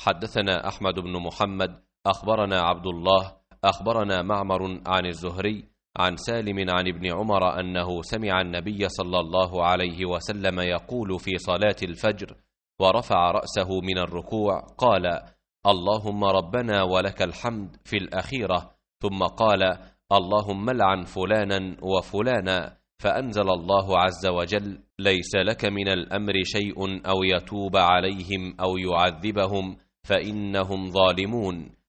حدثنا أحمد بن محمد أخبرنا عبد الله أخبرنا معمر عن الزهري عن سالم عن ابن عمر أنه سمع النبي صلى الله عليه وسلم يقول في صلاة الفجر ورفع رأسه من الركوع قال: اللهم ربنا ولك الحمد في الأخيرة، ثم قال: اللهم لعن فلانا وفلانا، فأنزل الله عز وجل: ليس لك من الأمر شيء أو يتوب عليهم أو يعذبهم فإنهم ظالمون.